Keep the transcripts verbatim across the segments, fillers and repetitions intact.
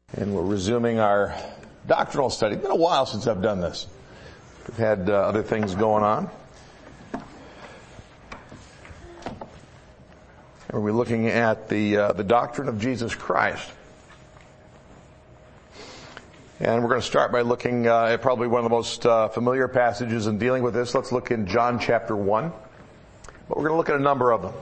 And we're resuming our doctrinal study. It's been a while since I've done this. We've had uh, other things going on. And we're looking at the uh, the doctrine of Jesus Christ. And we're going to start by looking uh, at probably one of the most uh, familiar passages in dealing with this. Let's look in John chapter one. But we're going to look at a number of them.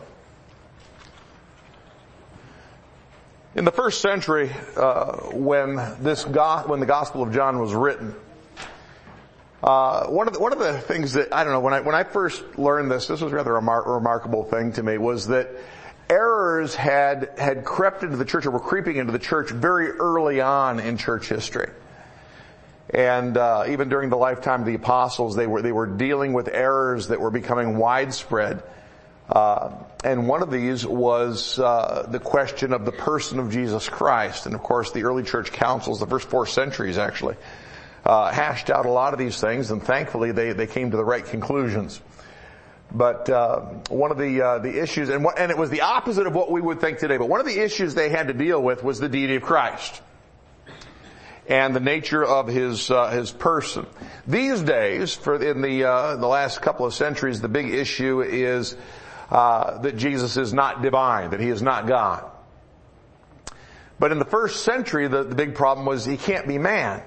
In the first century, uh, when this go- when the Gospel of John was written, uh, one of the, one of the things that I don't know when I when I first learned this, this was rather a remar- remarkable thing to me, was that errors had had crept into the church or were creeping into the church very early on in church history, and uh, even during the lifetime of the apostles, they were they were dealing with errors that were becoming widespread. Uh, and one of these was uh, the question of the person of Jesus Christ. And of course, the early church councils, the first four centuries actually, uh, hashed out a lot of these things, and thankfully they, they came to the right conclusions. But uh, one of the uh, the issues, and, what, and it was the opposite of what we would think today, but one of the issues they had to deal with was the deity of Christ and the nature of his uh, his person. These days, for in the uh, the last couple of centuries, the big issue is Uh, that Jesus is not divine, that he is not God. But in the first century, the, the big problem was he can't be man.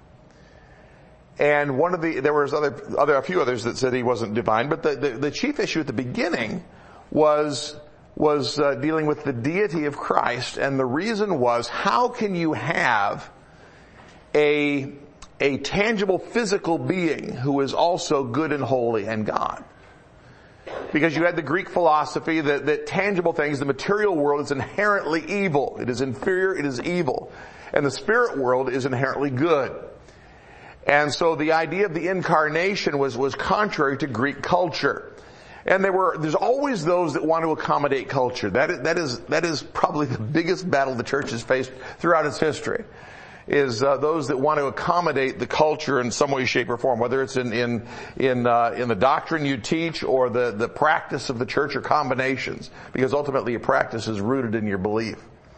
And one of the, there was other, other, a few others that said he wasn't divine, but the, the, the chief issue at the beginning was, was uh, dealing with the deity of Christ, and the reason was, how can you have a, a tangible physical being who is also good and holy and God? Because you had the Greek philosophy that, that tangible things, the material world is inherently evil. It is inferior, it is evil. And the spirit world is inherently good. And so the idea of the incarnation was, was contrary to Greek culture. And there were, there's always those that want to accommodate culture. That is, that is, that is probably the biggest battle the church has faced throughout its history. Is uh, those that want to accommodate the culture in some way, shape, or form, whether it's in in in uh, in the doctrine you teach or the the practice of the church, or combinations, because ultimately your practice is rooted in your belief.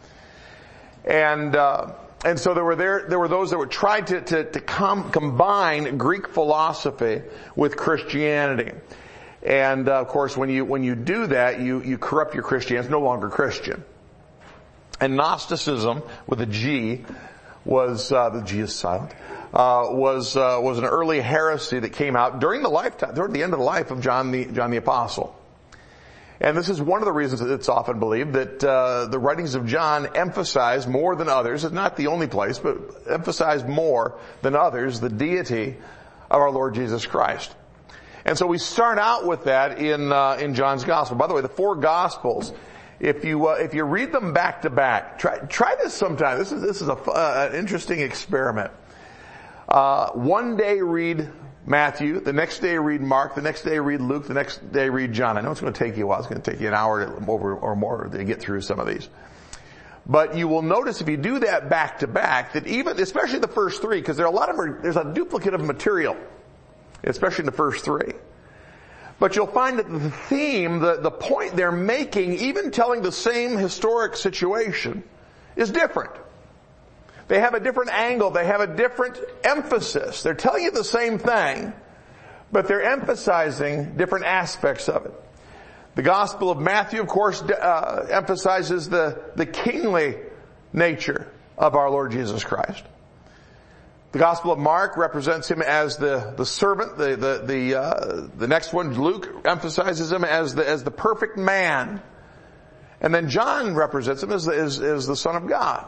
And uh, and so there were there there were those that were trying to to to com- combine Greek philosophy with Christianity, and uh, of course when you when you do that, you you corrupt your Christianity. It's no longer Christian. And Gnosticism with a G. was uh, the G is silent uh, was uh, was an early heresy that came out during the lifetime, toward the end of the life of John the John the Apostle. And this is one of the reasons that it's often believed that uh, the writings of John emphasize more than others. It's not the only place, but emphasize more than others the deity of our Lord Jesus Christ. And so we start out with that in uh, in John's Gospel. By the way, the four Gospels, If you uh, if you read them back to back, try try this sometime. This is this is a uh, an interesting experiment. Uh, one day read Matthew, the next day read Mark, the next day read Luke, the next day read John. I know it's going to take you a while. It's going to take you an hour to, over or more to get through some of these. But you will notice if you do that back to back that even, especially the first three, because there are a lot of there's a duplicate of material, especially in the first three. But you'll find that the theme, the, the point they're making, even telling the same historic situation, is different. They have a different angle. They have a different emphasis. They're telling you the same thing, but they're emphasizing different aspects of it. The Gospel of Matthew, of course, uh, emphasizes the, the kingly nature of our Lord Jesus Christ. The Gospel of Mark represents him as the, the servant. The, the, the, uh, the next one, Luke, emphasizes him as the, as the perfect man. And then John represents him as the, as, as the Son of God.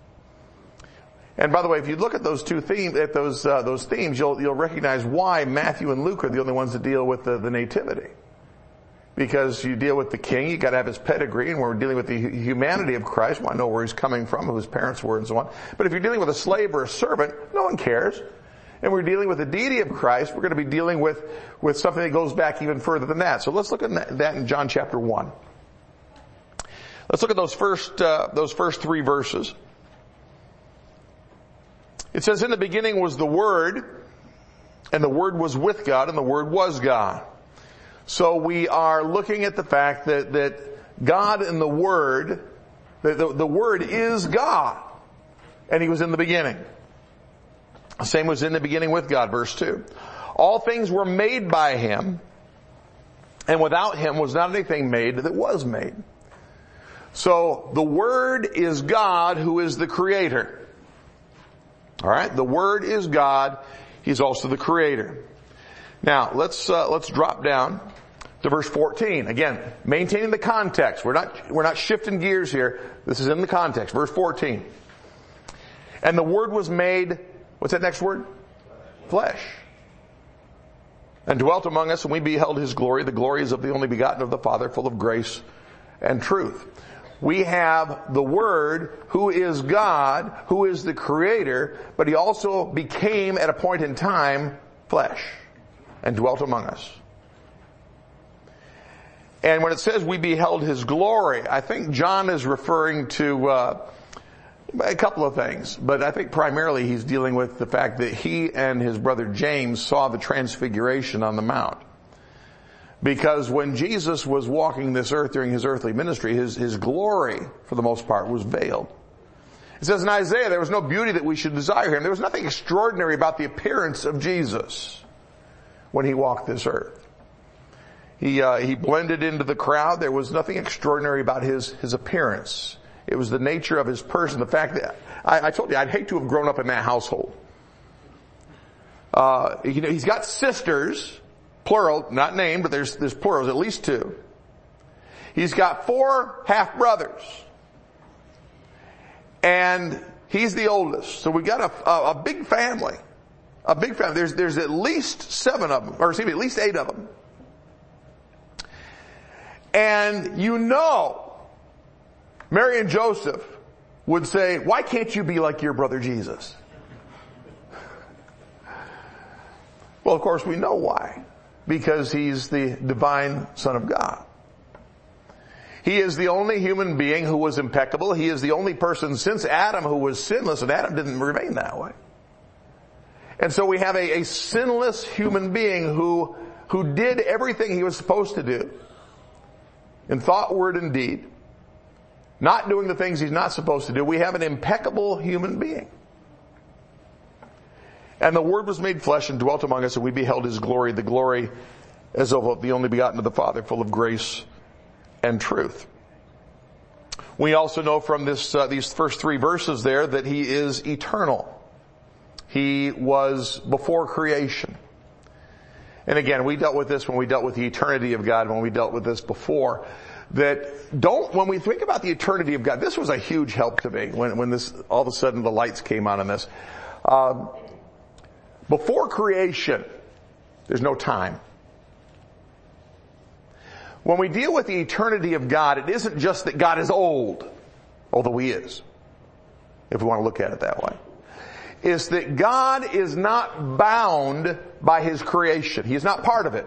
And by the way, if you look at those two themes, at those, uh, those themes, you'll, you'll recognize why Matthew and Luke are the only ones that deal with the, the nativity. Because you deal with the king, you gotta have his pedigree, and we're dealing with the humanity of Christ. We want to know where he's coming from, who his parents were, and so on. But if you're dealing with a slave or a servant, no one cares. And we're dealing with the deity of Christ, we're going to be dealing with, with something that goes back even further than that. So let's look at that in John chapter one. Let's look at those first, uh, those first three verses. It says, "In the beginning was the Word, and the Word was with God, and the Word was God." So we are looking at the fact that, that God and the Word, the, the, the Word is God. and he was in the beginning. The same was in the beginning with God, verse two. All things were made by him, and without him was not anything made that was made. So the Word is God, who is the Creator. Alright, the Word is God, he's also the Creator. Now, let's, uh, let's drop down to verse fourteen. Again, maintaining the context. We're not, we're not shifting gears here. This is in the context. Verse fourteen. And the Word was made, what's that next word? Flesh. And dwelt among us, and we beheld his glory. The glory is of the only begotten of the Father, full of grace and truth. We have the Word, who is God, who is the Creator, but he also became, at a point in time, flesh, and dwelt among us. And when it says we beheld his glory, I think John is referring to uh, a couple of things, but I think primarily he's dealing with the fact that he and his brother James saw the transfiguration on the mount. Because when Jesus was walking this earth during his earthly ministry, his, his glory, for the most part, was veiled. It says in Isaiah, there was no beauty that we should desire him. There was nothing extraordinary about the appearance of Jesus when he walked this earth. He, uh, he blended into the crowd. There was nothing extraordinary about his, his appearance. It was the nature of his person. The fact that, I, I told you, I'd hate to have grown up in that household. Uh, you know, he's got sisters, plural, not named, but there's, there's plurals, at least two. He's got four half-brothers. And he's the oldest. So we've got a, a, a big family. A big family. There's, there's at least seven of them, or excuse me, at least eight of them. And you know, Mary and Joseph would say, why can't you be like your brother Jesus? Well, of course we know why. Because he's the divine Son of God. He is the only human being who was impeccable. He is the only person since Adam who was sinless, and Adam didn't remain that way. And so we have a, a sinless human being who, who did everything he was supposed to do. In thought, word, and deed. Not doing the things he's not supposed to do. We have an impeccable human being. And the Word was made flesh and dwelt among us, and we beheld his glory, the glory as of the only begotten of the Father, full of grace and truth. We also know from this, uh, these first three verses there that he is eternal. He was before creation. And again, we dealt with this when we dealt with the eternity of God, when we dealt with this before. That don't, when we think about the eternity of God, this was a huge help to me when, when this, all of a sudden the lights came on in this. Um, before creation, there's no time. When we deal with the eternity of God, it isn't just that God is old, although he is, if we want to look at it that way. Is that God is not bound by his creation. He is not part of it.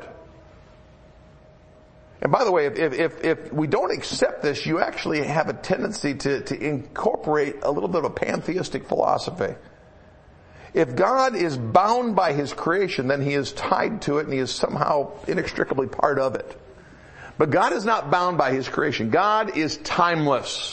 And by the way, if, if, if we don't accept this, you actually have a tendency to, to incorporate a little bit of a pantheistic philosophy. If God is bound by his creation, then he is tied to it and he is somehow inextricably part of it. But God is not bound by his creation. God is timeless.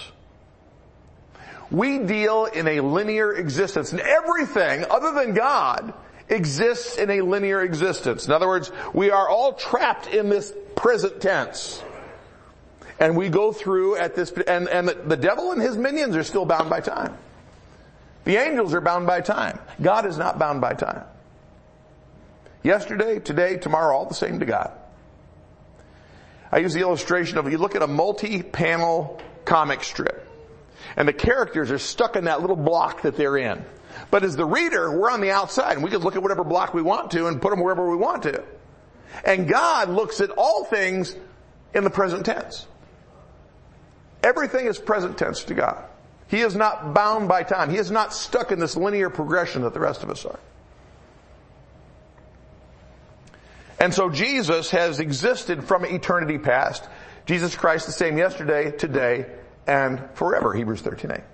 We deal in a linear existence, and everything other than God exists in a linear existence. In other words, we are all trapped in this present tense. And we go through at this, and, and the, the devil and his minions are still bound by time. The angels are bound by time. God is not bound by time. Yesterday, today, tomorrow, all the same to God. I use the illustration of, you look at a multi-panel comic strip, and the characters are stuck in that little block that they're in. But as the reader, we're on the outside, and we can look at whatever block we want to and put them wherever we want to. And God looks at all things in the present tense. Everything is present tense to God. He is not bound by time. He is not stuck in this linear progression that the rest of us are. And so Jesus has existed from eternity past. Jesus Christ the same yesterday, today, and forever, Hebrews thirteen eight.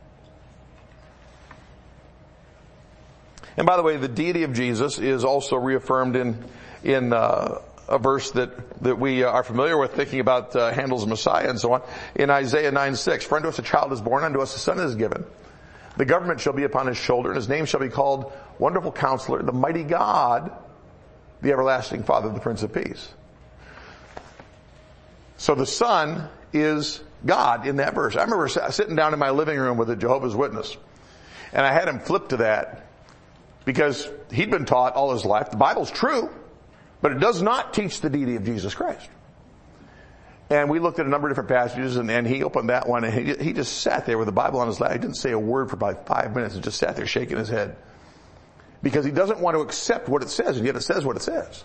And by the way, the deity of Jesus is also reaffirmed in in uh, a verse that that we are familiar with, thinking about uh, Handel's Messiah and so on, in Isaiah nine six. For unto us a child is born, unto us a son is given. The government shall be upon his shoulder, and his name shall be called Wonderful Counselor, the Mighty God, the Everlasting Father, the Prince of Peace. So the Son is God in that verse. I remember sitting down in my living room with a Jehovah's Witness, and I had him flip to that because he'd been taught all his life the Bible's true, but it does not teach the deity of Jesus Christ. And we looked at a number of different passages, and, and he opened that one, and he, he just sat there with the Bible on his lap. He didn't say a word for about five minutes and just sat there shaking his head. Because he doesn't want to accept what it says, and yet it says what it says.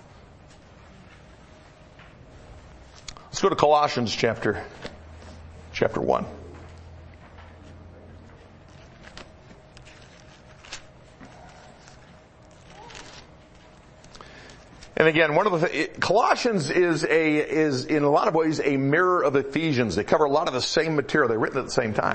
Let's go to Colossians chapter, chapter one. And again, one of the th- Colossians is a is in a lot of ways a mirror of Ephesians. They cover a lot of the same material. They're written at the same time.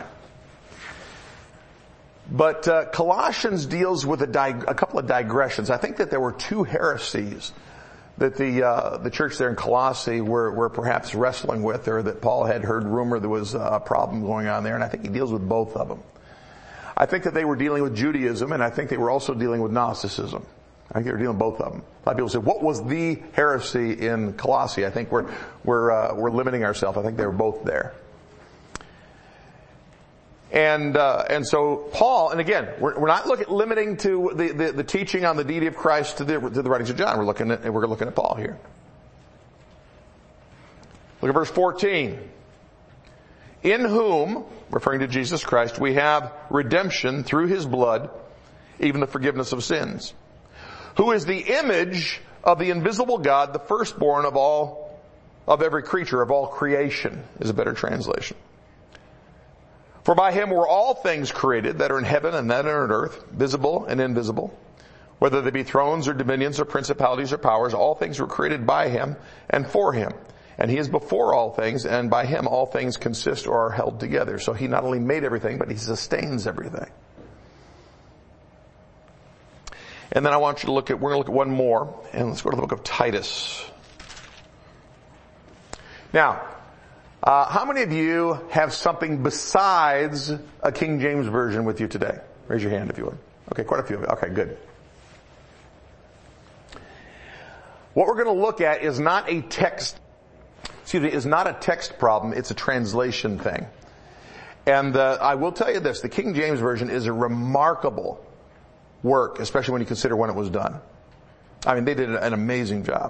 But uh, Colossians deals with a, dig- a couple of digressions. I think that there were two heresies that the uh, the church there in Colossae were were perhaps wrestling with, or that Paul had heard rumor there was a problem going on there, and I think he deals with both of them. I think that they were dealing with Judaism, and I think they were also dealing with Gnosticism. I think they were dealing with both of them. A lot of people say, what was the heresy in Colossae? I think we're, we're, uh, we're limiting ourselves. I think they were both there. And, uh, and so Paul, and again, we're, we're not looking, limiting to the, the, the teaching on the deity of Christ to the, to the writings of John. We're looking at, we're looking at Paul here. Look at verse fourteen. In whom, referring to Jesus Christ, we have redemption through his blood, even the forgiveness of sins. Who is the image of the invisible God, the firstborn of all, of every creature, of all creation, is a better translation. For by him were all things created that are in heaven and that are on earth, visible and invisible. Whether they be thrones or dominions or principalities or powers, all things were created by him and for him. And he is before all things, and by him all things consist or are held together. So he not only made everything, but he sustains everything. And then I want you to look at, we're going to look at one more, and let's go to the book of Titus. Now, uh, how many of you have something besides a King James Version with you today? Raise your hand if you would. Okay, quite a few of you. Okay, good. What we're going to look at is not a text, excuse me, is not a text problem, it's a translation thing. And uh, I will tell you this, the King James Version is a remarkable work, especially when you consider when it was done. I mean, they did an amazing job.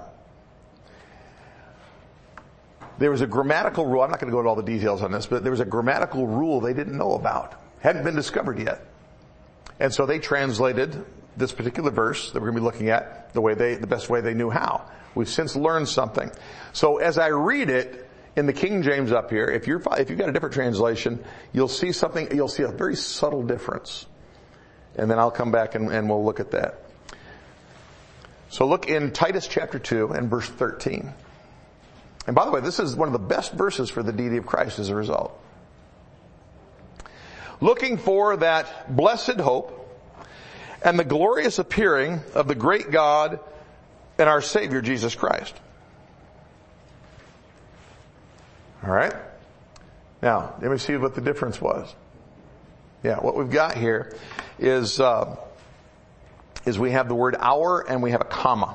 There was a grammatical rule, I'm not going to go into all the details on this, but there was a grammatical rule they didn't know about. Hadn't been discovered yet. And so they translated this particular verse that we're going to be looking at the way they, the best way they knew how. We've since learned something. So as I read it in the King James up here, if you're, if you've got a different translation, you'll see something, you'll see a very subtle difference. And then I'll come back and, and we'll look at that. So look in Titus chapter two and verse thirteen. And by the way, this is one of the best verses for the deity of Christ as a result. Looking for that blessed hope and the glorious appearing of the great God and our Savior Jesus Christ. All right? Now, let me see what the difference was. Yeah, what we've got here is uh, is we have the word our and we have a comma.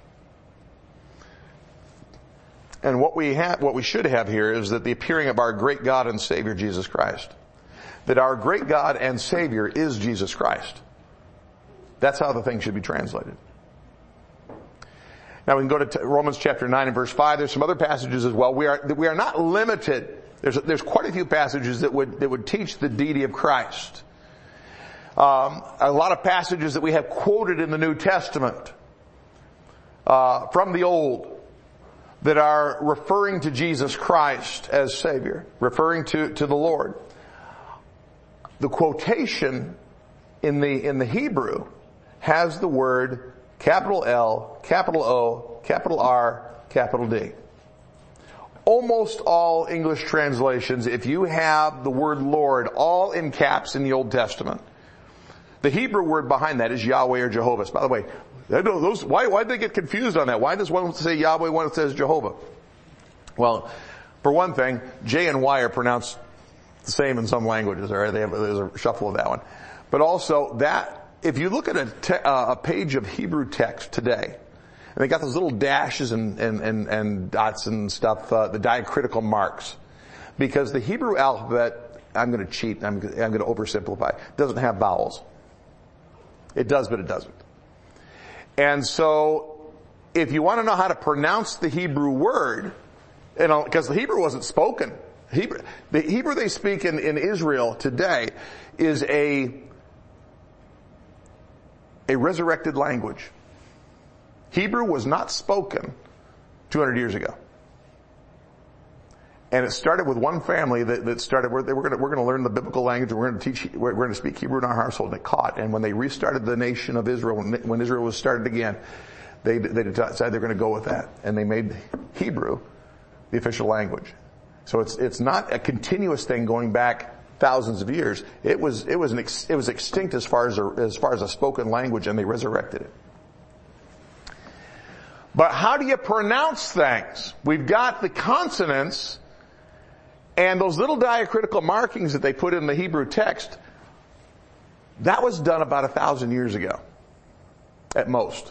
And what we have, what we should have here is that the appearing of our great God and Savior Jesus Christ. That our great God and Savior is Jesus Christ. That's how the thing should be translated. Now we can go to Romans chapter nine and verse five. There's some other passages as well. We are we are not limited. There's there's quite a few passages that would that would teach the deity of Christ. Um, a lot of passages that we have quoted in the New Testament uh, from the Old that are referring to Jesus Christ as Savior, referring to to the Lord. The quotation in the in the Hebrew has the word capital L, capital O, capital R, capital D. Almost all English translations, if you have the word Lord all in caps in the Old Testament, the Hebrew word behind that is Yahweh or Jehovah. By the way, I know those, why, why did they get confused on that? Why does one say Yahweh, one says Jehovah? Well, for one thing, J and Y are pronounced the same in some languages, all right? They have, there's a shuffle of that one. But also that, if you look at a, te- uh, a page of Hebrew text today, and they got those little dashes and, and, and, and dots and stuff, uh, the diacritical marks. Because the Hebrew alphabet, I'm going to cheat, I'm, I'm going to oversimplify, doesn't have vowels. It does, but it doesn't. And so, if you want to know how to pronounce the Hebrew word, you know, because the Hebrew wasn't spoken. Hebrew, the Hebrew they speak in, in Israel today is a, a resurrected language. Hebrew was not spoken two hundred years ago. And it started with one family that, that started, we're, we're gonna, we're gonna learn the biblical language, we're gonna teach, we're, we're gonna speak Hebrew in our household, and it caught. And when they restarted the nation of Israel, when, when Israel was started again, they, they decided they're gonna go with that. And they made Hebrew the official language. So it's, it's not a continuous thing going back thousands of years. It was, it was an ex, it was extinct as far as a, as far as a spoken language, and they resurrected it. But how do you pronounce things? We've got the consonants and those little diacritical markings that they put in the Hebrew text. That was done about a thousand years ago, at most.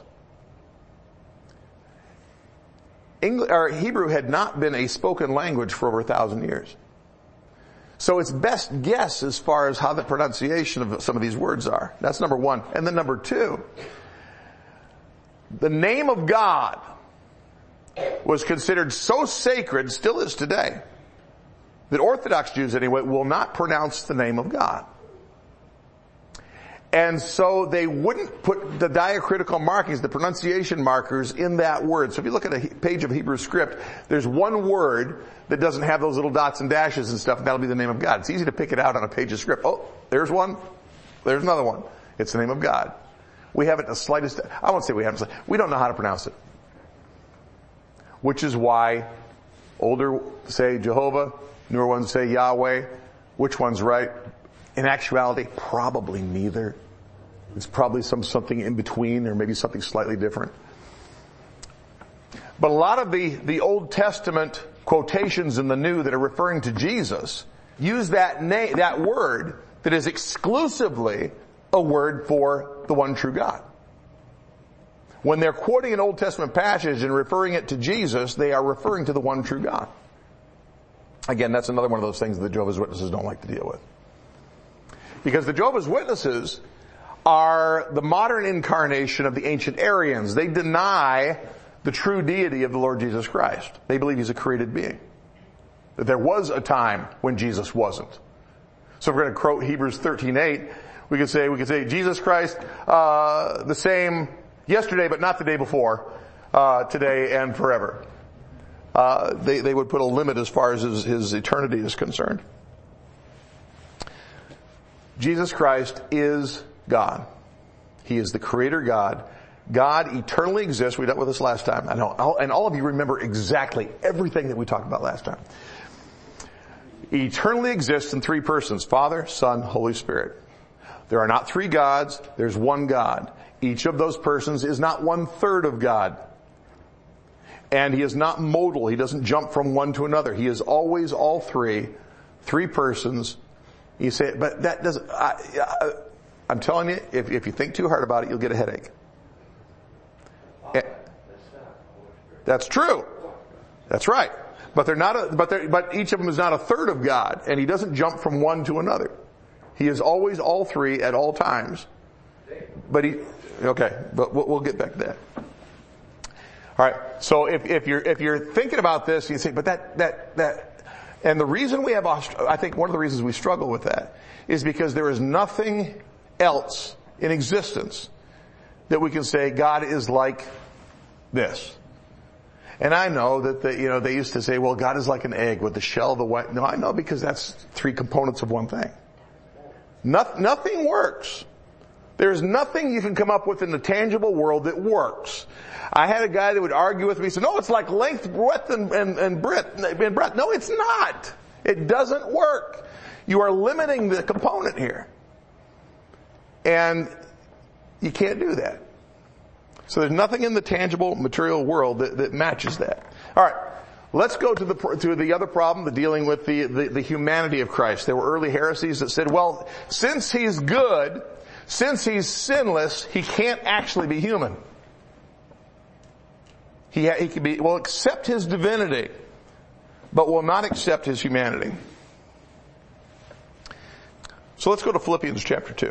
English, or Hebrew had not been a spoken language for over a thousand years. So it's best guess as far as how the pronunciation of some of these words are. That's number one. And then number two, the name of God was considered so sacred, still is today, that Orthodox Jews anyway will not pronounce the name of God. And so they wouldn't put the diacritical markings, the pronunciation markers in that word. So if you look at a page of Hebrew script, there's one word that doesn't have those little dots and dashes and stuff, and that'll be the name of God. It's easy to pick it out on a page of script. Oh, there's one. There's another one. It's the name of God. We haven't the slightest, I won't say we haven't, we don't know how to pronounce it. Which is why older say Jehovah, newer ones say Yahweh. Which one's right? In actuality, probably neither. It's probably some something in between, or maybe something slightly different. But a lot of the, the Old Testament quotations in the New that are referring to Jesus use that name, that word that is exclusively a word for the one true God. When they're quoting an Old Testament passage and referring it to Jesus, they are referring to the one true God. Again, that's another one of those things that the Jehovah's Witnesses don't like to deal with. Because the Jehovah's Witnesses are the modern incarnation of the ancient Aryans. They deny the true deity of the Lord Jesus Christ. They believe He's a created being. That there was a time when Jesus wasn't. So if we're going to quote Hebrews thirteen eight, we could say, we could say, Jesus Christ, uh, the same yesterday, but not the day before, uh, today and forever. Uh, they, they would put a limit as far as his, his eternity is concerned. Jesus Christ is God. He is the Creator God. God eternally exists. We dealt with this last time. I know, and all of you remember exactly everything that we talked about last time. He eternally exists in three persons: Father, Son, Holy Spirit. There are not three gods. There's one God. Each of those persons is not one third of God. And He is not modal. He doesn't jump from one to another. He is always all three, three persons. You say, but that doesn't, I, I, I'm telling you, if, if you think too hard about it, you'll get a headache. That's true. That's right. But they're not a, but they're, but each of them is not a third of God, and He doesn't jump from one to another. He is always all three at all times. But He, okay, but we'll, we'll get back to that. All right. So if, if you're, if you're thinking about this, you think, but that, that, that, and the reason we have, I think one of the reasons we struggle with that is because there is nothing else in existence that we can say God is like this. And I know that the, you know, they used to say, well, God is like an egg with the shell, the white. No, I know, because that's three components of one thing. No, nothing works. There's nothing you can come up with in the tangible world that works. I had a guy that would argue with me. He said, no, it's like length, breadth, and, and, and breadth, and breadth. No, it's not. It doesn't work. You are limiting the component here. And you can't do that. So there's nothing in the tangible material world that, that matches that. All right. Let's go to the to the other problem, the dealing with the, the, the humanity of Christ. There were early heresies that said, well, since he's good, since he's sinless, he can't actually be human. He, he can be, will accept his divinity, but will not accept his humanity. So let's go to Philippians chapter two.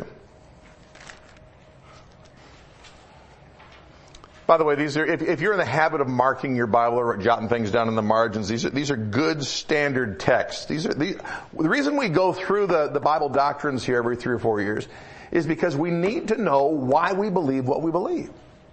By the way, these are, if, if you're in the habit of marking your Bible or jotting things down in the margins, these are, these are good standard texts. These are, these, the reason we go through the, the Bible doctrines here every three or four years is because we need to know why we believe what we believe.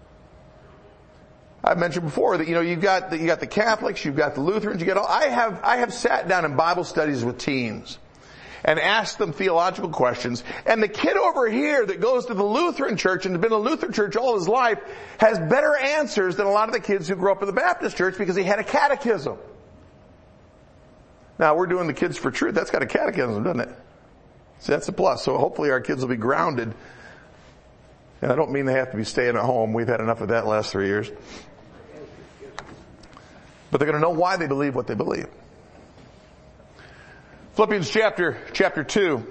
I've mentioned before that, you know, you've got the, you got the Catholics, you've got the Lutherans, you got all, I have, I have sat down in Bible studies with teens and asked them theological questions. And the kid over here that goes to the Lutheran church and has been in a Lutheran church all his life has better answers than a lot of the kids who grew up in the Baptist church because he had a catechism. Now, we're doing the Kids for Truth. That's got a catechism, doesn't it? So that's a plus. So hopefully our kids will be grounded. And I don't mean they have to be staying at home. We've had enough of that last three years. But they're going to know why they believe what they believe. Philippians chapter, chapter two.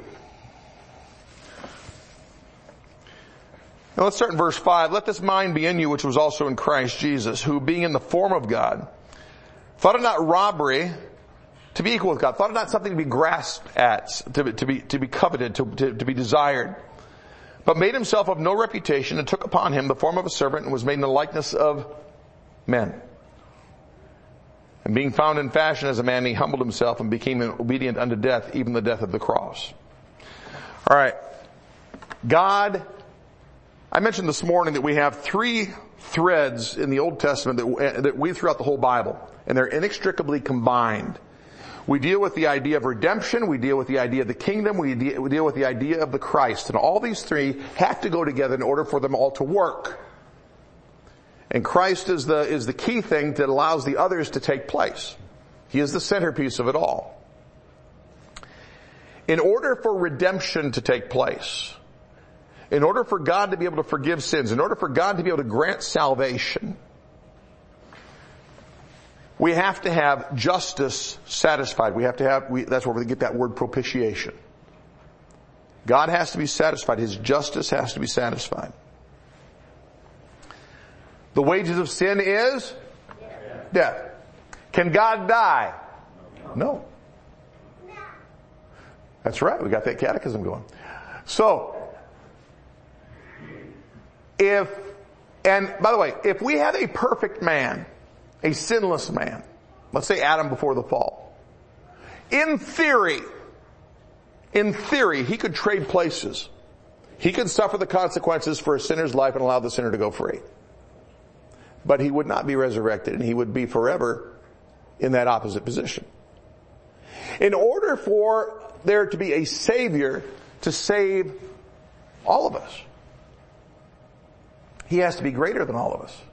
Now let's start in verse five. Let this mind be in you which was also in Christ Jesus, who being in the form of God, thought it not robbery to be equal with God, thought it not something to be grasped at, to, to be, to be coveted, to, to, to be desired, but made himself of no reputation and took upon him the form of a servant and was made in the likeness of men. And being found in fashion as a man, he humbled himself and became obedient unto death, even the death of the cross. All right. God, I mentioned this morning that we have three threads in the Old Testament that, that weave throughout the whole Bible, and they're inextricably combined. We deal with the idea of redemption, we deal with the idea of the kingdom, we deal, we deal with the idea of the Christ. And all these three have to go together in order for them all to work. And Christ is the, is the key thing that allows the others to take place. He is the centerpiece of it all. In order for redemption to take place, in order for God to be able to forgive sins, in order for God to be able to grant salvation, we have to have justice satisfied. We have to have, we, that's where we get that word propitiation. God has to be satisfied. His justice has to be satisfied. The wages of sin is death. Death. Can God die? No. That's right. We got that catechism going. So, if, and by the way, if we had a perfect man, a sinless man, let's say Adam before the fall, in theory, in theory, he could trade places. He could suffer the consequences for a sinner's life and allow the sinner to go free. But he would not be resurrected, and he would be forever in that opposite position. In order for there to be a Savior to save all of us, he has to be greater than all of us.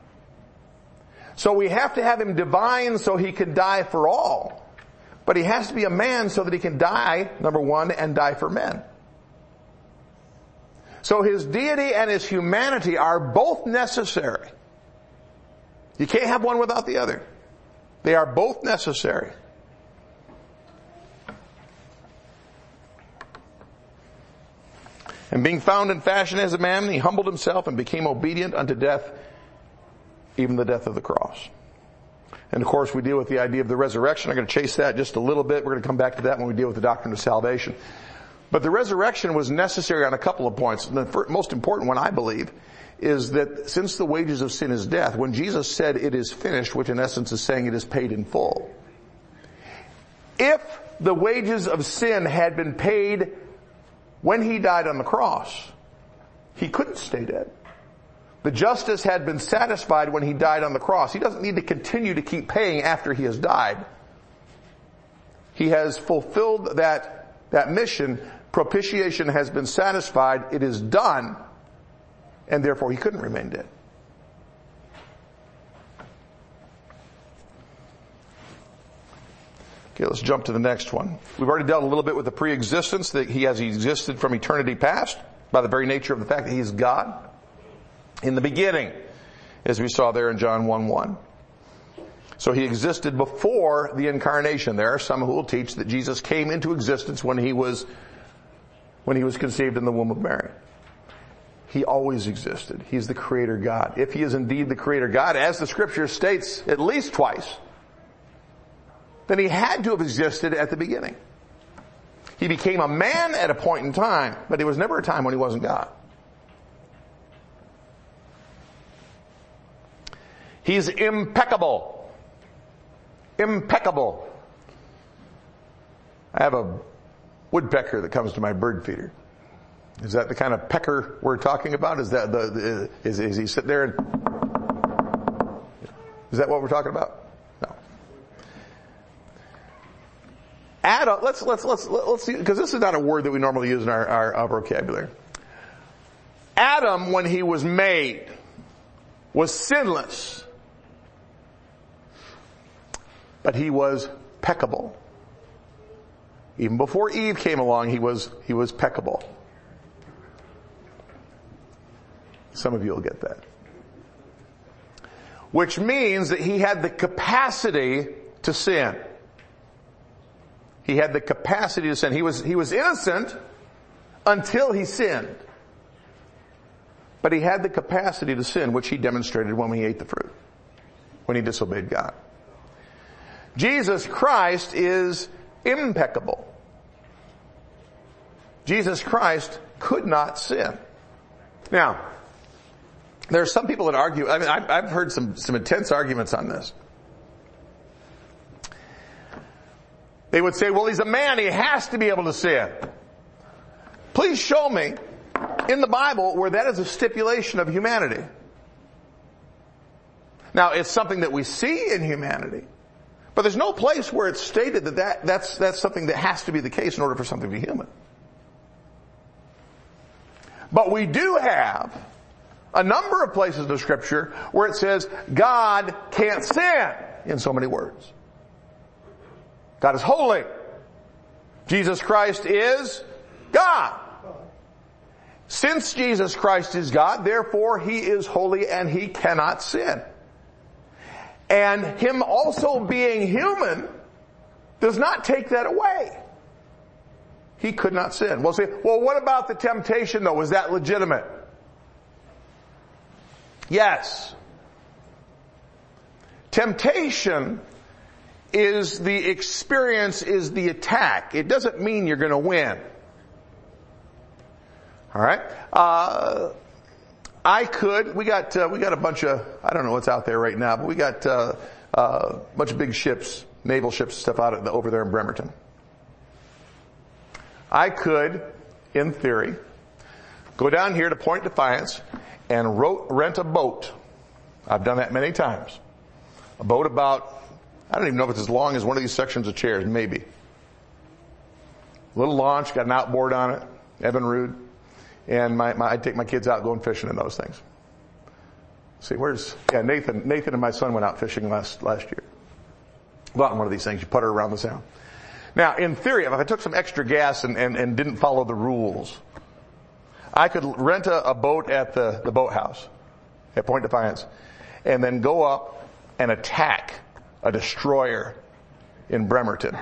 So we have to have him divine so he can die for all. But he has to be a man so that he can die, number one, and die for men. So his deity and his humanity are both necessary. You can't have one without the other. They are both necessary. And being found in fashion as a man, he humbled himself and became obedient unto death, even the death of the cross. And of course we deal with the idea of the resurrection. I'm going to chase that just a little bit. We're going to come back to that when we deal with the doctrine of salvation. But the resurrection was necessary on a couple of points. And the most important one, I believe, is that since the wages of sin is death, when Jesus said it is finished, which in essence is saying it is paid in full, if the wages of sin had been paid when he died on the cross, he couldn't stay dead. The justice had been satisfied when he died on the cross. He doesn't need to continue to keep paying after he has died. He has fulfilled that, that mission. Propitiation has been satisfied. It is done. And therefore he couldn't remain dead. Okay, let's jump to the next one. We've already dealt a little bit with the pre-existence, that he has existed from eternity past by the very nature of the fact that he is God. In the beginning, as we saw there in John one one. So he existed before the incarnation. There are some who will teach that Jesus came into existence when he was, when he was conceived in the womb of Mary. He always existed. He's the creator God. If he is indeed the creator God, as the scripture states at least twice, then he had to have existed at the beginning. He became a man at a point in time, but there was never a time when he wasn't God. He's impeccable. Impeccable. I have a woodpecker that comes to my bird feeder. Is that the kind of pecker we're talking about? Is that the, the is, is he sitting there and, is that what we're talking about? No. Adam, let's, let's, let's, let's see, because this is not a word that we normally use in our, our, our vocabulary. Adam, when he was made, was sinless. But he was peccable. Even before Eve came along, he was, he was peccable. Some of you will get that. Which means that he had the capacity to sin. He had the capacity to sin. He was, he was innocent until he sinned. But he had the capacity to sin, which he demonstrated when he ate the fruit, when he disobeyed God. Jesus Christ is impeccable. Jesus Christ could not sin. Now, there are some people that argue, I mean, I've, I've heard some, some intense arguments on this. They would say, well, he's a man, he has to be able to sin. Please show me in the Bible where that is a stipulation of humanity. Now, it's something that we see in humanity, but there's no place where it's stated that, that that's, that's something that has to be the case in order for something to be human. But we do have a number of places in Scripture where it says God can't sin in so many words. God is holy. Jesus Christ is God. Since Jesus Christ is God, therefore he is holy and he cannot sin. And him also being human does not take that away. He could not sin. We'll say, well, what about the temptation though? Was that legitimate? Yes. Temptation is the experience, is the attack. It doesn't mean you're going to win. All right. Uh, I could. We got uh, we got a bunch of, I don't know what's out there right now, but we got uh, uh, a bunch of big ships, naval ships, stuff out at the, over there in Bremerton. I could, in theory, go down here to Point Defiance and ro- rent a boat. I've done that many times. A boat about, I don't even know if it's as long as one of these sections of chairs, maybe. Little launch, got an outboard on it, Evinrude. And my, my, I'd take my kids out going fishing in those things. See, where's, yeah, Nathan, Nathan and my son went out fishing last, last year. Go out in one of these things, you putter around the sound. Now, in theory, if I took some extra gas and, and, and didn't follow the rules, I could rent a, a boat at the, the boathouse at Point Defiance and then go up and attack a destroyer in Bremerton.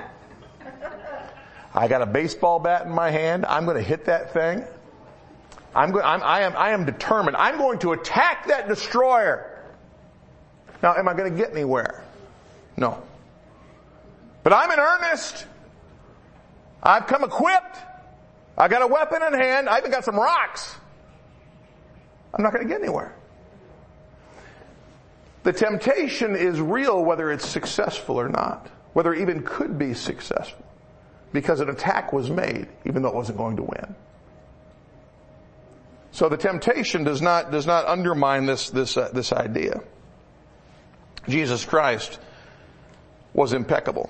I got a baseball bat in my hand. I'm going to hit that thing. I'm going, I'm, I am, I am determined. I'm going to attack that destroyer. Now, am I going to get anywhere? No. But I'm in earnest. I've come equipped. I got a weapon in hand. I even got some rocks. I'm not going to get anywhere. The temptation is real whether it's successful or not. Whether it even could be successful. Because an attack was made, even though it wasn't going to win. So the temptation does not, does not undermine this, this, uh, this idea. Jesus Christ was impeccable.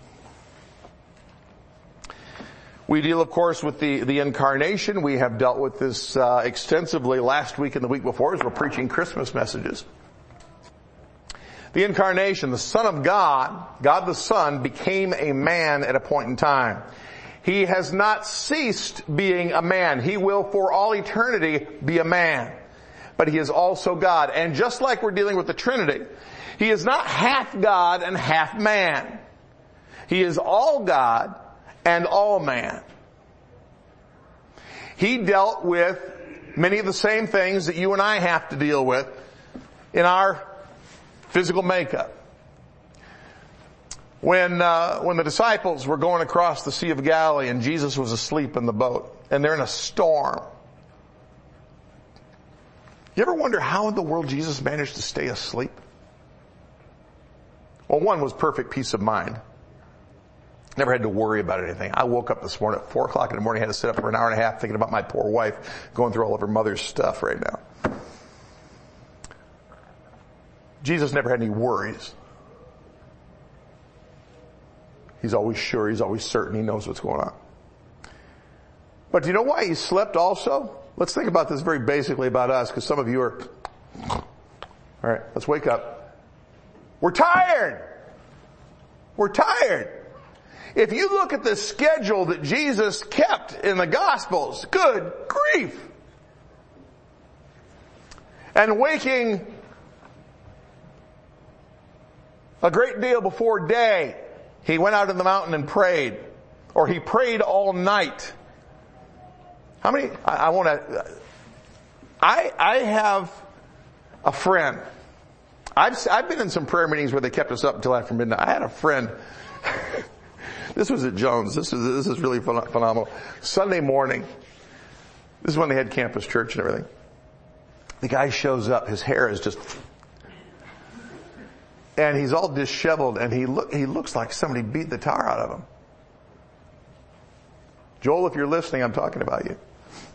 We deal, of course, with the, the incarnation. We have dealt with this uh, extensively last week and the week before as we're preaching Christmas messages. The incarnation, the Son of God, God the Son, became a man at a point in time. He has not ceased being a man. He will for all eternity be a man. But he is also God. And just like we're dealing with the Trinity, He is not half God and half man. He is all God and all man. He dealt with many of the same things that you and I have to deal with in our physical makeup. When uh, when the disciples were going across the Sea of Galilee and Jesus was asleep in the boat and they're in a storm, you ever wonder how in the world Jesus managed to stay asleep? Well, one was perfect peace of mind. Never had to worry about anything. I woke up this morning at four o'clock in the morning, had to sit up for an hour and a half thinking about my poor wife going through all of her mother's stuff right now. Jesus never had any worries. He's always sure, he's always certain, he knows what's going on. But do you know why he slept also? Let's think about this very basically about us, because some of you are, alright, let's wake up. We're tired! We're tired! If you look at the schedule that Jesus kept in the Gospels, good grief! And waking a great deal before day, he went out in the mountain and prayed. Or he prayed all night. How many, I, I want to, I, I have a friend. I've, I've been in some prayer meetings where they kept us up until after midnight. I had a friend, this was at Jones, this is, this is really phenomenal. Sunday morning, this is when they had campus church and everything. The guy shows up, his hair is just, and he's all disheveled, and he look, he looks like somebody beat the tar out of him. Joel, if you're listening, I'm talking about you.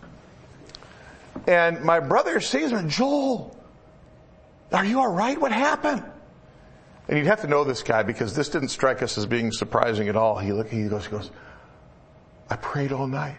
And my brother sees him, Joel, are you alright? What happened? And you'd have to know this guy because this didn't strike us as being surprising at all. He look, he goes, he goes, I prayed all night.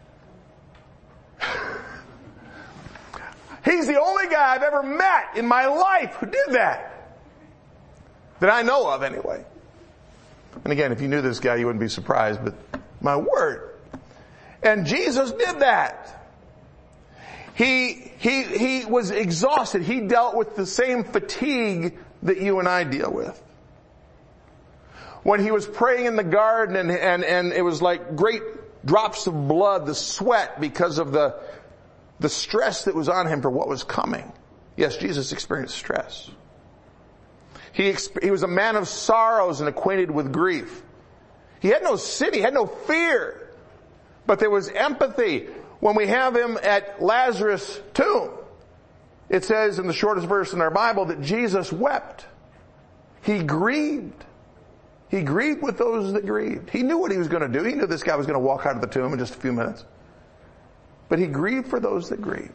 He's the only guy I've ever met in my life who did that. That I know of anyway. And again, if you knew this guy, you wouldn't be surprised, but my word. And Jesus did that. He, he, he was exhausted. He dealt with the same fatigue that you and I deal with. When he was praying in the garden and, and, and it was like great drops of blood, the sweat because of the, the stress that was on him for what was coming. Yes, Jesus experienced stress. He, he was a man of sorrows and acquainted with grief. He had no sin, he had no fear. But there was empathy. When we have him at Lazarus' tomb, it says in the shortest verse in our Bible that Jesus wept. He grieved. He grieved with those that grieved. He knew what he was going to do. He knew this guy was going to walk out of the tomb in just a few minutes. But he grieved for those that grieved.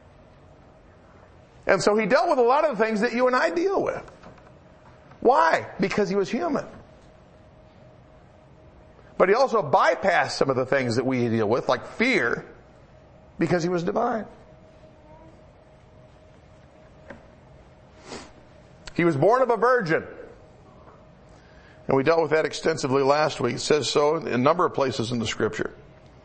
And so he dealt with a lot of the things that you and I deal with. Why? Because he was human. But he also bypassed some of the things that we deal with, like fear, because he was divine. He was born of a virgin. And we dealt with that extensively last week. It says so in a number of places in the scripture.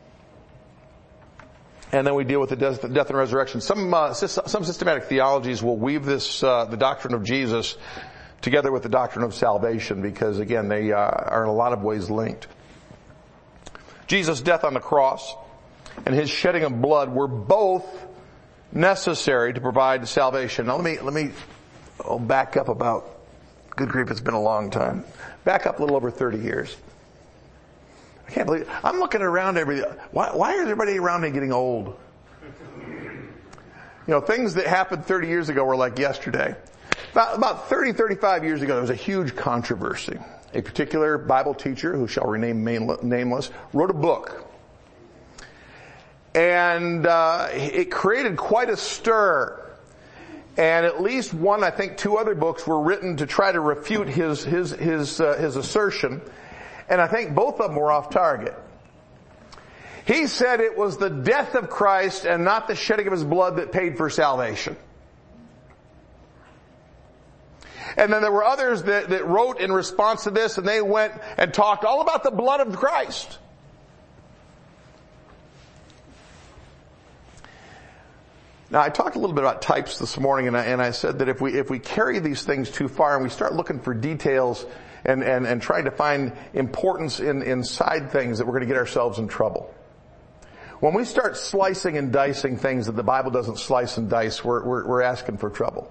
And then we deal with the death, the death and resurrection. Some, uh, some systematic theologies will weave this, uh, the doctrine of Jesus together with the doctrine of salvation because, again, they uh, are in a lot of ways linked. Jesus' death on the cross and his shedding of blood were both necessary to provide salvation. Now let me, let me I'll back up about, good grief, it's been a long time. Back up a little over thirty years. I can't believe, I'm looking around every, why, why is everybody around me getting old? You know, things that happened thirty years ago were like yesterday. About, about thirty, thirty-five years ago, there was a huge controversy. A particular Bible teacher, who shall remain nameless, wrote a book. And uh, it created quite a stir. And at least one, I think two other books were written to try to refute his his his uh, his assertion. And I think both of them were off target. He said it was the death of Christ and not the shedding of his blood that paid for salvation. And then there were others that, that wrote in response to this, and they went and talked all about the blood of Christ. Now, I talked a little bit about types this morning, and I, and I said that if we if we carry these things too far and we start looking for details and, and, and trying to find importance in inside things, that we're going to get ourselves in trouble. When we start slicing and dicing things that the Bible doesn't slice and dice, we're, we're, we're asking for trouble.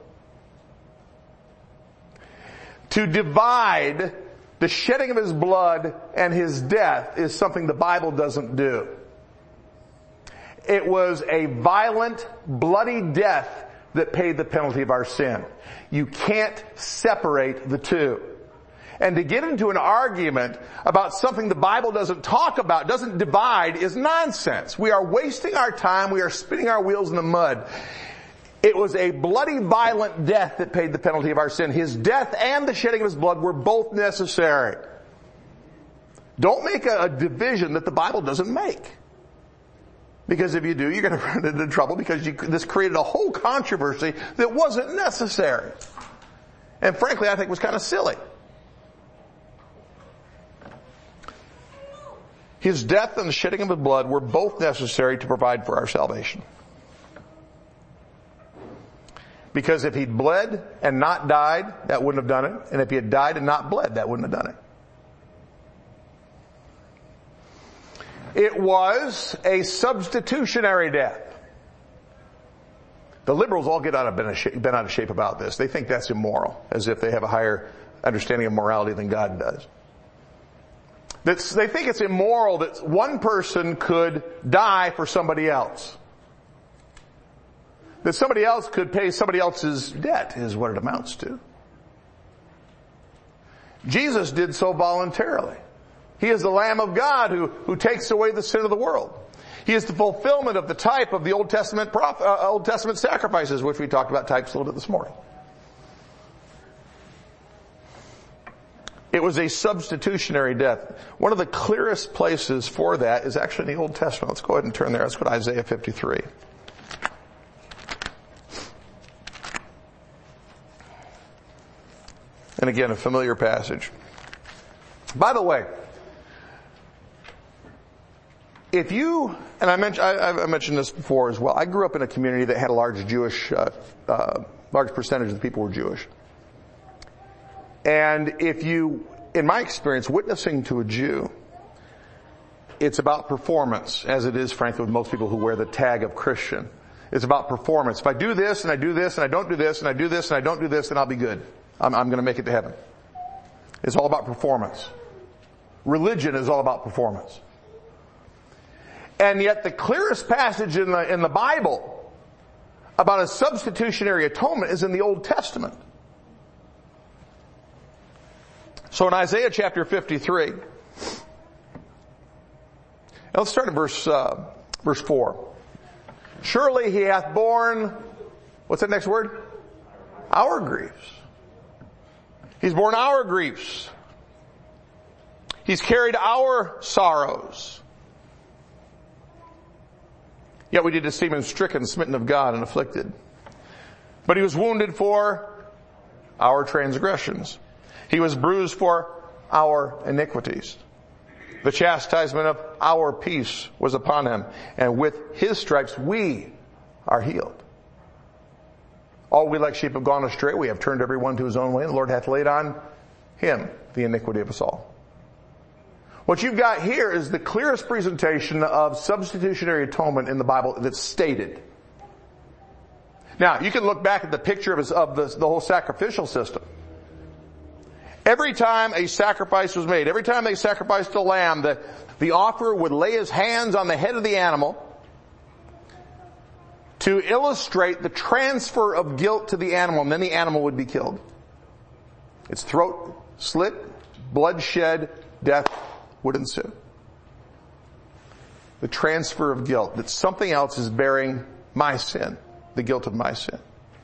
To divide the shedding of his blood and his death is something the Bible doesn't do. It was a violent, bloody death that paid the penalty of our sin. You can't separate the two. And to get into an argument about something the Bible doesn't talk about, doesn't divide, is nonsense. We are wasting our time. We are spinning our wheels in the mud. It was a bloody, violent death that paid the penalty of our sin. His death and the shedding of his blood were both necessary. Don't make a, a division that the Bible doesn't make. Because if you do, you're going to run into trouble, because you, this created a whole controversy that wasn't necessary. And frankly, I think was kind of silly. His death and the shedding of his blood were both necessary to provide for our salvation. Because if he'd bled and not died, that wouldn't have done it. And if he had died and not bled, that wouldn't have done it. It was a substitutionary death. The liberals all get out of bent out of shape about this. They think that's immoral, as if they have a higher understanding of morality than God does. That's, they think it's immoral that one person could die for somebody else. That somebody else could pay somebody else's debt is what it amounts to. Jesus did so voluntarily. He is the Lamb of God who, who takes away the sin of the world. He is the fulfillment of the type of the Old Testament prophet, uh, Old Testament sacrifices, which we talked about types a little bit this morning. It was a substitutionary death. One of the clearest places for that is actually in the Old Testament. Let's go ahead and turn there. Let's go to Isaiah fifty-three. And again, a familiar passage. By the way, if you, and I mentioned, I, I mentioned this before as well, I grew up in a community that had a large Jewish, uh, uh, large percentage of the people were Jewish. And if you, in my experience, witnessing to a Jew, it's about performance, as it is, frankly, with most people who wear the tag of Christian. It's about performance. If I do this, and I do this, and I don't do this, and I do this, and I don't do this, then I'll be good. I'm, I'm going to make it to heaven. It's all about performance. Religion is all about performance. And yet the clearest passage in the, in the Bible about a substitutionary atonement is in the Old Testament. So in Isaiah chapter fifty-three, let's start at verse, uh, verse four. Surely he hath borne, what's that next word? Our griefs. He's borne our griefs. He's carried our sorrows. Yet we did esteem him stricken, smitten of God, and afflicted. But he was wounded for our transgressions. He was bruised for our iniquities. The chastisement of our peace was upon him, and with his stripes we are healed. All we like sheep have gone astray. We have turned every one to his own way. The Lord hath laid on him the iniquity of us all. What you've got here is the clearest presentation of substitutionary atonement in the Bible that's stated. Now, you can look back at the picture of, his, of the, the whole sacrificial system. Every time a sacrifice was made, every time they sacrificed a lamb, the, the offerer would lay his hands on the head of the animal to illustrate the transfer of guilt to the animal, and then the animal would be killed. Its throat slit, blood shed, death would ensue. The transfer of guilt, that something else is bearing my sin, the guilt of my sin.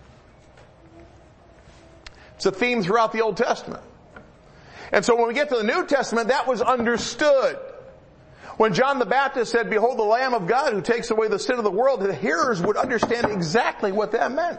It's a theme throughout the Old Testament. And so when we get to the New Testament, that was understood. When John the Baptist said, "Behold the Lamb of God who takes away the sin of the world," the hearers would understand exactly what that meant.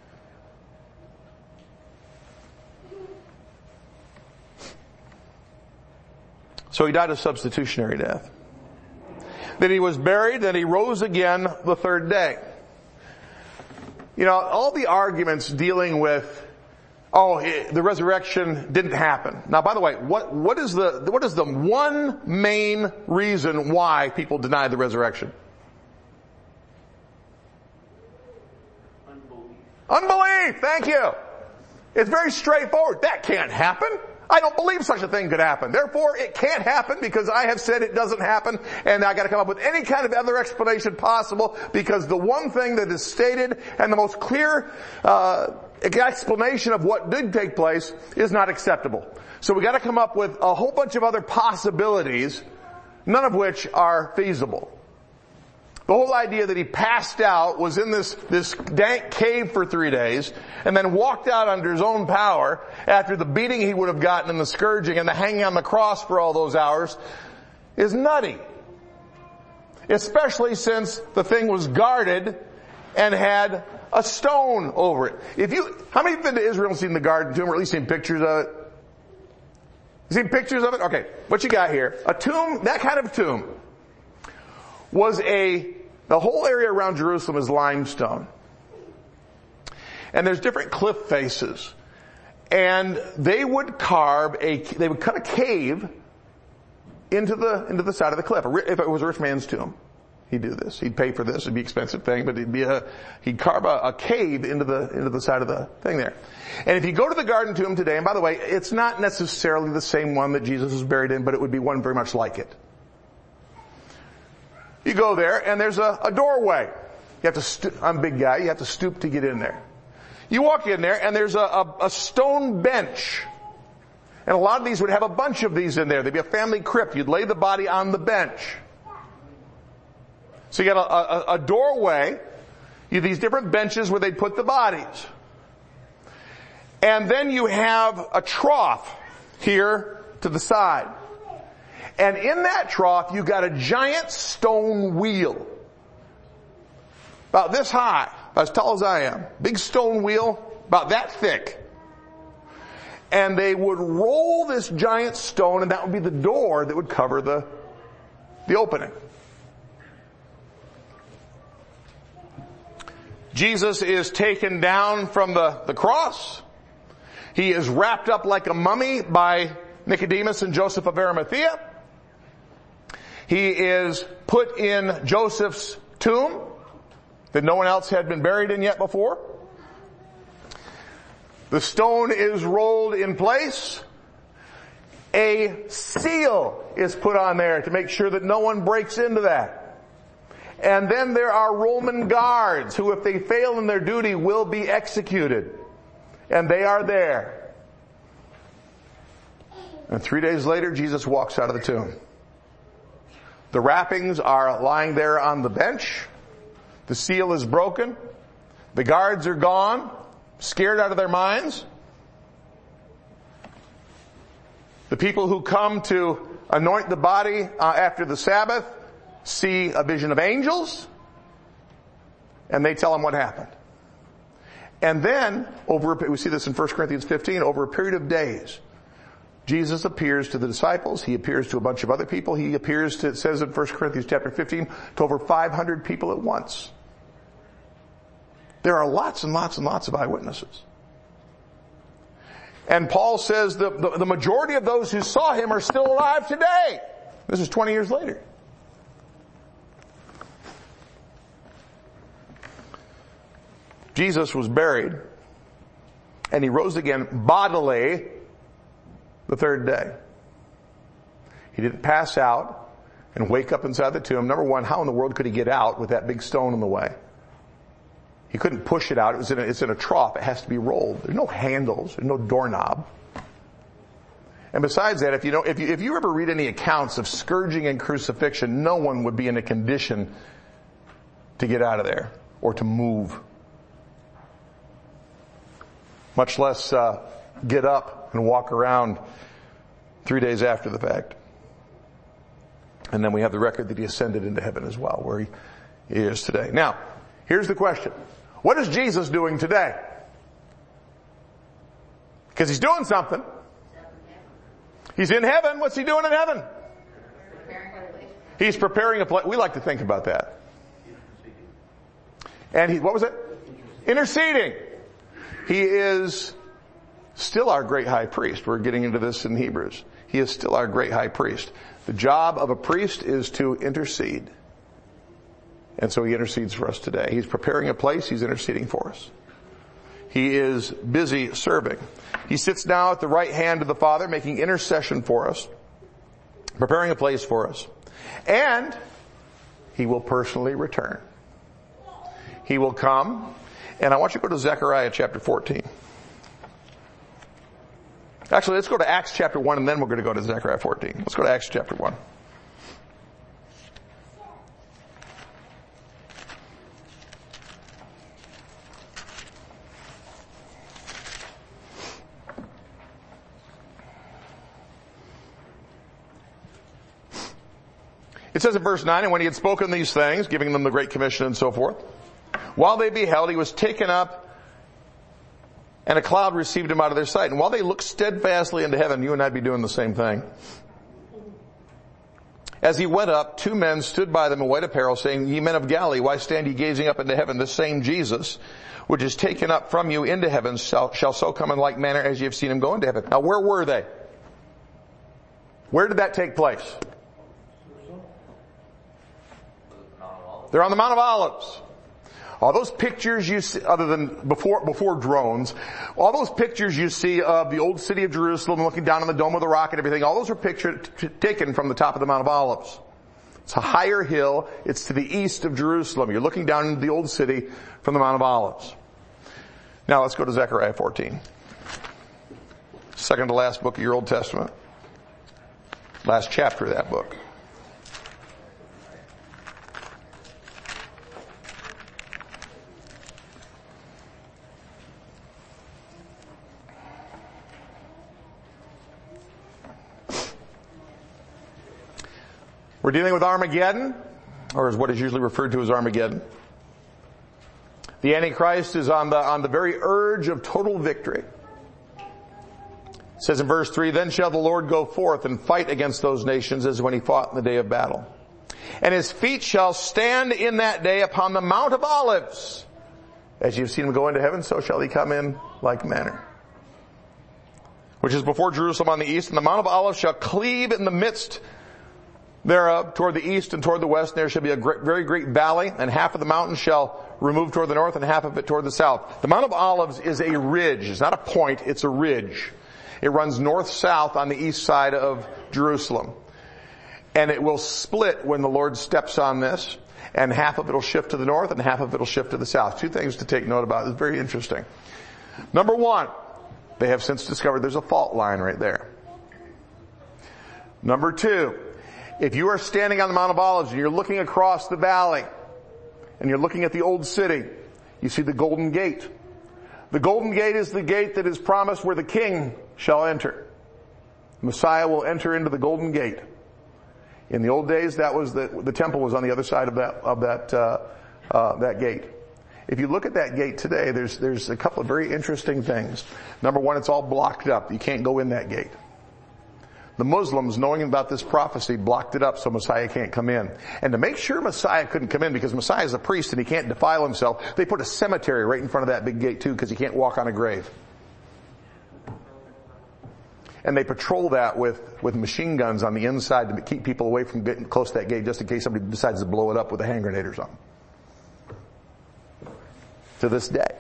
So he died a substitutionary death. Then he was buried, then he rose again the third day. you know, all the arguments dealing with, oh, the resurrection didn't happen. Now, by the way, what, what is the, what is the one main reason why people deny the resurrection? Unbelief. Unbelief, thank you. It's very straightforward. That can't happen. I don't believe such a thing could happen. Therefore, it can't happen because I have said it doesn't happen, and I gotta come up with any kind of other explanation possible because the one thing that is stated and the most clear, uh, explanation of what did take place is not acceptable. So we gotta come up with a whole bunch of other possibilities, none of which are feasible. The whole idea that he passed out, was in this, this dank cave for three days, and then walked out under his own power after the beating he would have gotten and the scourging and the hanging on the cross for all those hours, is nutty. Especially since the thing was guarded and had a stone over it. If you, how many have been to Israel and seen the Garden Tomb, or at least seen pictures of it? You seen pictures of it? Okay, what you got here? A tomb, that kind of tomb, was a, the whole area around Jerusalem is limestone. And there's different cliff faces. And they would carve a, they would cut a cave into the, into the side of the cliff. If it was a rich man's tomb, he'd do this. He'd pay for this. It'd be an expensive thing, but it'd be a, he'd carve a, a cave into the, into the side of the thing there. And if you go to the Garden Tomb today, and by the way, it's not necessarily the same one that Jesus was buried in, but it would be one very much like it. You go there, and there's a, a doorway. You have to, sto- I'm a big guy, you have to stoop to get in there. You walk in there, and there's a, a, a stone bench. And a lot of these would have a bunch of these in there. They'd be a family crypt. You'd lay the body on the bench. So you got a, a, a doorway, you have these different benches where they'd put the bodies. And then you have a trough here to the side. And in that trough, you got a giant stone wheel. About this high, as tall as I am. Big stone wheel, about that thick. And they would roll this giant stone, and that would be the door that would cover the, the opening. Jesus is taken down from the, the cross. He is wrapped up like a mummy by Nicodemus and Joseph of Arimathea. He is put in Joseph's tomb that no one else had been buried in yet before. The stone is rolled in place. A seal is put on there to make sure that no one breaks into that. And then there are Roman guards who, if they fail in their duty, will be executed. And they are there. And three days later, Jesus walks out of the tomb. The wrappings are lying there on the bench. The seal is broken. The guards are gone, scared out of their minds. The people who come to anoint the body uh, after the Sabbath see a vision of angels, and they tell them what happened. And then, over we see this in First Corinthians fifteen, over a period of days, Jesus appears to the disciples. He appears to a bunch of other people. He appears to, it says in First Corinthians chapter fifteen, to over five hundred people at once. There are lots and lots and lots of eyewitnesses. And Paul says the, the, the majority of those who saw him are still alive today. This is twenty years later. Jesus was buried, and he rose again bodily the third day. He didn't pass out and wake up inside the tomb. Number one, how in the world could he get out with that big stone in the way? He couldn't push it out. It was in a, it's in a trough. It has to be rolled. There's no handles. There's no doorknob. And besides that, if you know, if you, if you ever read any accounts of scourging and crucifixion, no one would be in a condition to get out of there or to move. Much less uh, get up and walk around three days after the fact. And then we have the record that he ascended into heaven as well, where he is today. Now, here's the question. What is Jesus doing today? Because he's doing something. He's in heaven. What's he doing in heaven? He's preparing a place. We like to think about that. And he, what was it? Interceding. He is still our great high priest. We're getting into this in Hebrews. He is still our great high priest. The job of a priest is to intercede. And so he intercedes for us today. He's preparing a place. He's interceding for us. He is busy serving. He sits now at the right hand of the Father, making intercession for us, preparing a place for us. And he will personally return. He will come. And I want you to go to Zechariah chapter fourteen. Actually, let's go to Acts chapter one, and then we're going to go to Zechariah fourteen. Let's go to Acts chapter one. It says in verse nine, and when he had spoken these things, giving them the Great Commission and so forth, while they beheld, he was taken up, and a cloud received him out of their sight. And while they looked steadfastly into heaven, you and I'd be doing the same thing. As he went up, two men stood by them in white apparel, saying, Ye men of Galilee, why stand ye gazing up into heaven? This same Jesus, which is taken up from you into heaven, shall, shall so come in like manner as ye have seen him go into heaven. Now where were they? Where did that take place? They're on the Mount of Olives. All those pictures you see, other than before, before drones, all those pictures you see of the old city of Jerusalem looking down on the Dome of the Rock and everything, all those are pictured, t- taken from the top of the Mount of Olives. It's a higher hill. It's to the east of Jerusalem. You're looking down into the old city from the Mount of Olives. Now let's go to Zechariah fourteen. Second to last book of your Old Testament. Last chapter of that book. We're dealing with Armageddon, or is what is usually referred to as Armageddon. The Antichrist is on the, on the very urge of total victory. It says in verse three, Then shall the Lord go forth and fight against those nations as when he fought in the day of battle. And his feet shall stand in that day upon the Mount of Olives. As you've seen him go into heaven, so shall he come in like manner. Which is before Jerusalem on the east, and the Mount of Olives shall cleave in the midst thereof toward the east and toward the west. And there shall be a great, very great valley, and half of the mountain shall remove toward the north and half of it toward the south. The Mount of Olives is a ridge. It's not a point, it's a ridge. It runs north-south on the east side of Jerusalem. And it will split when the Lord steps on this, and half of it will shift to the north and half of it will shift to the south. Two things to take note about. It's very interesting. Number one, they have since discovered there's a fault line right there. Number two, if you are standing on the Mount of Olives and you're looking across the valley and you're looking at the old city, you see the Golden Gate. The Golden Gate is the gate that is promised where the King shall enter. Messiah will enter into the Golden Gate. In the old days, that was the, the temple was on the other side of that, of that, uh, uh, that gate. If you look at that gate today, there's, there's a couple of very interesting things. Number one, it's all blocked up. You can't go in that gate. The Muslims, knowing about this prophecy, blocked it up so Messiah can't come in. And to make sure Messiah couldn't come in, because Messiah is a priest and he can't defile himself, they put a cemetery right in front of that big gate too, because he can't walk on a grave. And they patrol that with, with machine guns on the inside to keep people away from getting close to that gate, just in case somebody decides to blow it up with a hand grenade or something. To this day.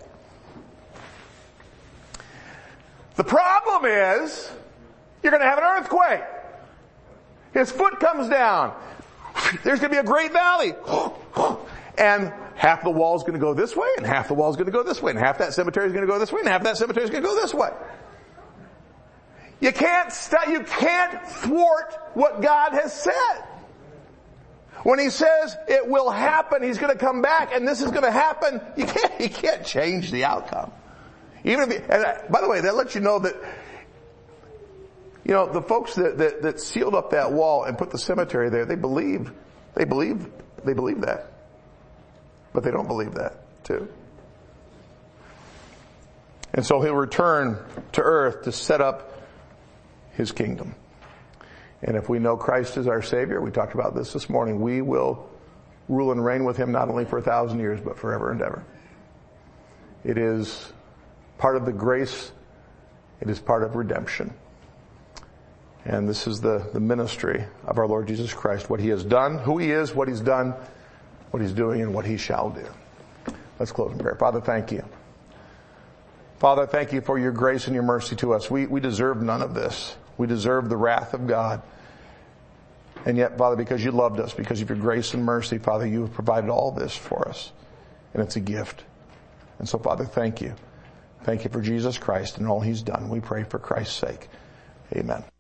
The problem is, you're going to have an earthquake. His foot comes down. There's going to be a great valley. And half the wall is going to go this way, and half the wall is going to go this way, and half that cemetery is going to go this way, and half that cemetery is going to go this way. You can't st- you can't thwart what God has said. When he says it will happen, he's going to come back, and this is going to happen, you can't, you can't change the outcome. Even if, you, and by the way, that lets you know that, you know, the folks that, that, that sealed up that wall and put the cemetery there, they believe, they believe, they believe that. But they don't believe that, too. And so he'll return to earth to set up his kingdom. And if we know Christ is our Savior, we talked about this this morning, we will rule and reign with him not only for a thousand years, but forever and ever. It is part of the grace. It is part of redemption. And this is the, the ministry of our Lord Jesus Christ, what he has done, who he is, what he's done, what he's doing, and what he shall do. Let's close in prayer. Father, thank you. Father, thank you for your grace and your mercy to us. We, we deserve none of this. We deserve the wrath of God. And yet, Father, because you loved us, because of your grace and mercy, Father, you have provided all this for us. And it's a gift. And so, Father, thank you. Thank you for Jesus Christ and all he's done. We pray for Christ's sake. Amen.